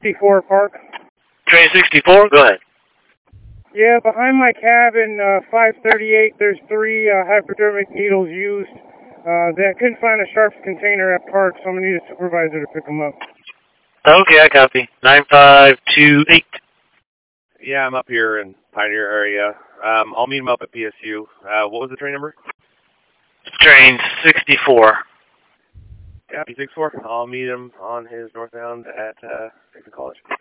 64 Park. Train 64, go ahead. Yeah, behind my cabin, 538, there's 3 hypodermic needles used. I couldn't find a sharps container at Park, so I'm going to need a supervisor to pick them up. Okay, I copy. 9528. Yeah, I'm up here in Pioneer area. I'll meet him up at PSU. What was the train number? Train 64. Yeah, P64. I'll meet him on his northbound at Dixon College.